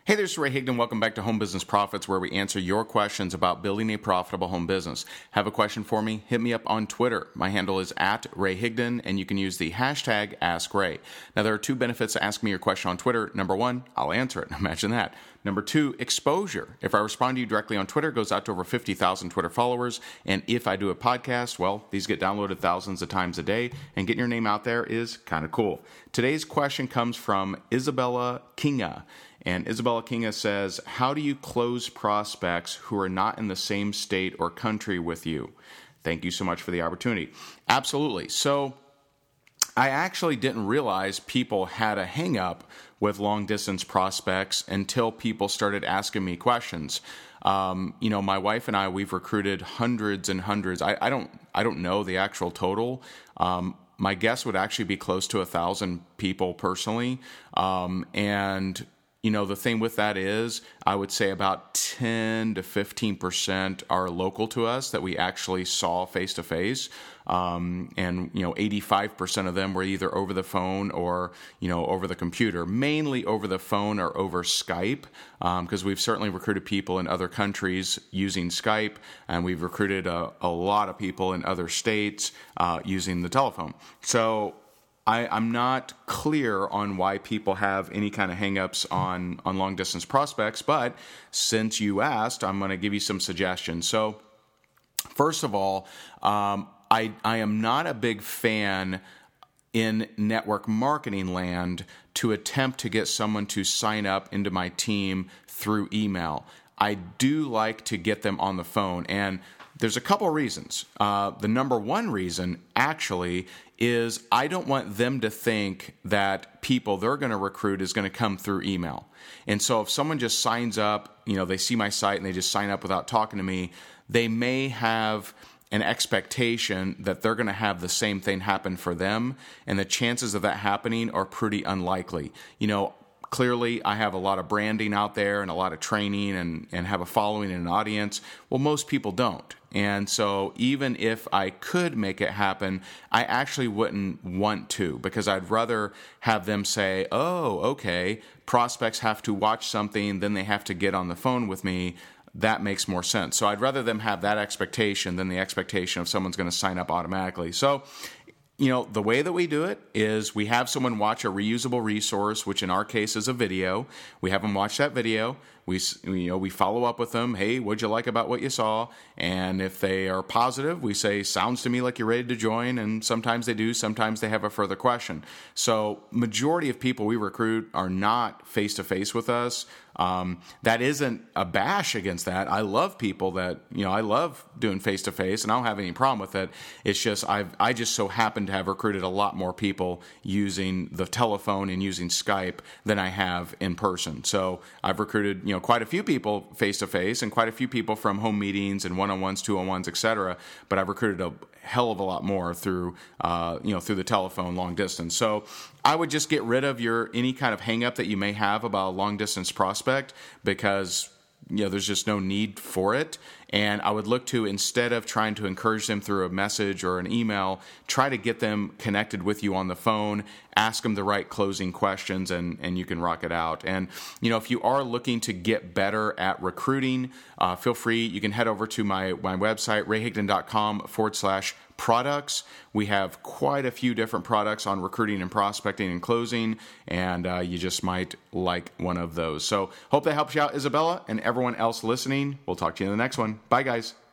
Hey, there's Ray Higdon. Welcome back to Home Business Profits, where we answer your questions about building a profitable home business. Have a question for me? Hit me up on Twitter. My handle is @RayHigdon, and you can use the hashtag AskRay. Now, there are two benefits to asking me your question on Twitter. Number one, I'll answer it. Imagine that. Number two, exposure. If I respond to you directly on Twitter, it goes out to over 50,000 Twitter followers. And if I do a podcast, well, these get downloaded thousands of times a day, and getting your name out there is kind of cool. Today's question comes from Isabella Kinga. And Isabella Kinga says, how do you close prospects who are not in the same state or country with you? Thank you so much for the opportunity. Absolutely. So I actually didn't realize people had a hang up with long distance prospects until people started asking me questions. My wife and I, we've recruited hundreds and hundreds. I don't know the actual total. My guess would actually be close to 1,000 people personally. The thing with that is, I would say about 10 to 15% are local to us that we actually saw face to face. 85% of them were either over the phone or, over the computer, mainly over the phone or over Skype, because we've certainly recruited people in other countries using Skype, and we've recruited a lot of people in other states using the telephone. So I'm not clear on why people have any kind of hangups on long-distance prospects, but since you asked, I'm going to give you some suggestions. So, first of all, I am not a big fan in network marketing land to attempt to get someone to sign up into my team through email. I do like to get them on the phone, and there's a couple reasons. The number one reason, actually, is I don't want them to think that people they're going to recruit is going to come through email. And so if someone just signs up, they see my site and they just sign up without talking to me, they may have an expectation that they're going to have the same thing happen for them, and the chances of that happening are pretty unlikely. Clearly, I have a lot of branding out there and a lot of training and have a following and an audience. Well, most people don't. And so even if I could make it happen, I actually wouldn't want to, because I'd rather have them say, oh, okay, prospects have to watch something, then they have to get on the phone with me. That makes more sense. So I'd rather them have that expectation than the expectation of someone's going to sign up automatically. So the way that we do it is we have someone watch a reusable resource, which in our case is a video. We have them watch that video. We follow up with them. Hey, what'd you like about what you saw? And if they are positive, we say, sounds to me like you're ready to join. And sometimes they do. Sometimes they have a further question. So majority of people we recruit are not face-to-face with us. That isn't a bash against that. I love people that, I love doing face-to-face, and I don't have any problem with it. It's just, I just so happen to have recruited a lot more people using the telephone and using Skype than I have in person. So I've recruited, quite a few people face-to-face and quite a few people from home meetings and one-on-ones, two-on-ones, etc. But I've recruited a hell of a lot more through the telephone long distance. So I would just get rid of any kind of hang up that you may have about a long distance prospect, because there's just no need for it. And I would look to, instead of trying to encourage them through a message or an email, try to get them connected with you on the phone, ask them the right closing questions, and you can rock it out. And, if you are looking to get better at recruiting, feel free. You can head over to my website, rayhigdon.com/products. We have quite a few different products on recruiting and prospecting and closing, and you just might like one of those. So hope that helps you out, Isabella, and everyone else listening. We'll talk to you in the next one. Bye, guys.